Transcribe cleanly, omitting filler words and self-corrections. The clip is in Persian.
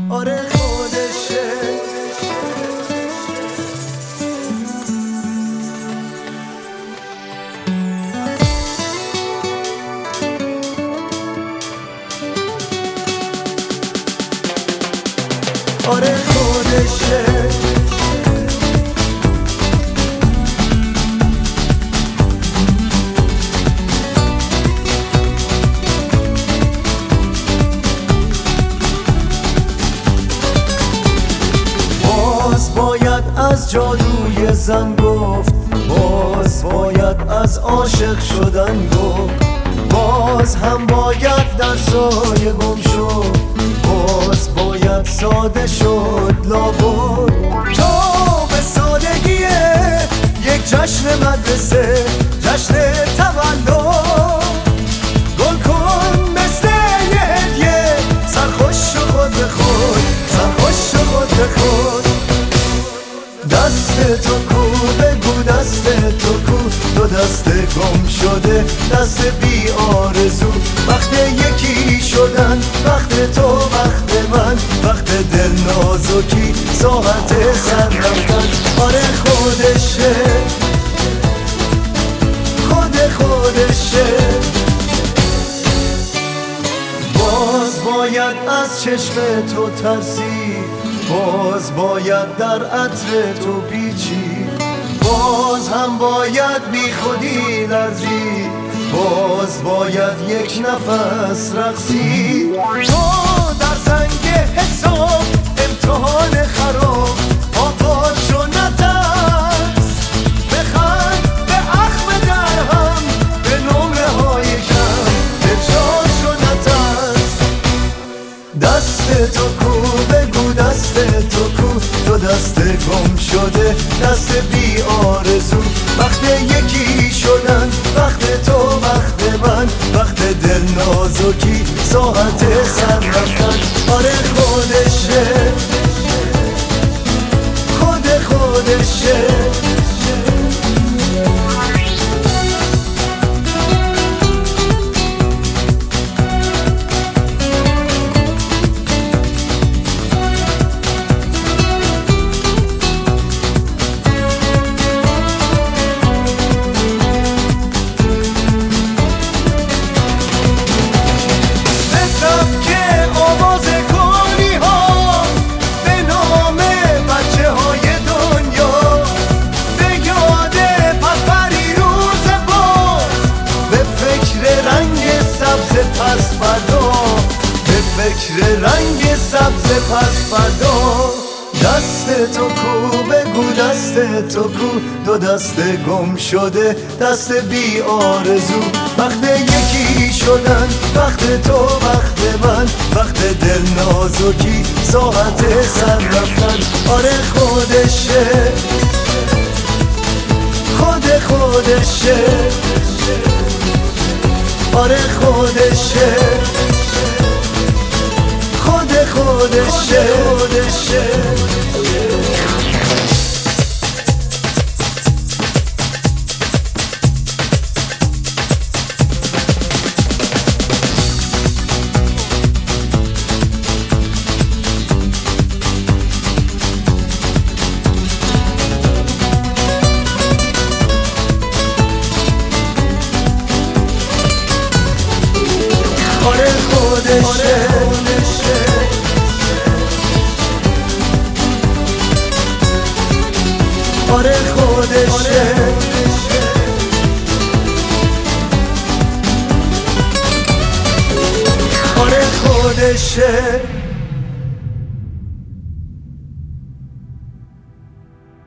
آره خودشه. آره خودشه. باید از جادوی زن گفت، باز باید از عاشق شدن گفت، باز هم باید در سایه گم شد، باز باید ساده شد لابد. تو به سادگی یک جشن مدرسه، جشن تولد، گل کن مثل یه هدیه، سرخوش شو خود به خود، سرخوش شو خود به خود. دست تو کو بگو دست تو کو، دو دست گم شده، دست بی آرزو. وقت یکی شدن، وقت تو وقت من، وقت دل نازکی، ساعت سر رفتن. آره خودشه، خودشه. باز باید از چشم تو ترسید، باز باید در عطر تو پیچید، باز هم باید بی خودی لرزید، باز باید یک نفس رقصید. تو در سنگ حساب، امتحان خراب، آباد شو نترس، بخند به اخم درهم، به نمره های کم، به جا شو نترس. دست تو کو بگو دست تو کو، دو دست گم شده، دست بی آرزو. وقت یکی شدن، وقت تو وقت من، وقت دل نازکی، ساعت سر رفتن. آره خودشه، خودشه. فکر رنگ سبز پس فردا. دست تو کو بگو دست تو کو، دو دست گم شده، دست بی آرزو. وقت یکی شدن، وقت تو وقت من، وقت دل نازکی، ساعت سر رفتن. آره خودشه، خودشه. آره خودشه، خودشه. آره خودشه، آره خودشه. آره خودشه.